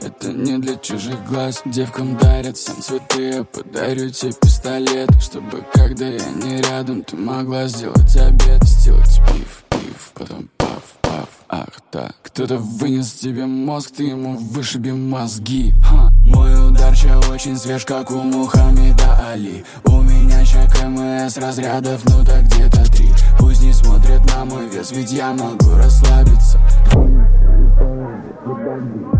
это не для чужих глаз. Девкам дарят всем цветы, я подарю тебе пистолет, чтобы когда я не рядом, ты могла сделать обед. Сделать пиф-пиф, потом паф-паф. Ах да, кто-то вынес тебе мозг, ты ему вышиби мозги. Мой удар ча очень свеж, как у Мухаммеда Али. У меня ща КМС разрядов, ну так где-то 3. Пусть не смотрят на мой вес, ведь я могу расслабиться.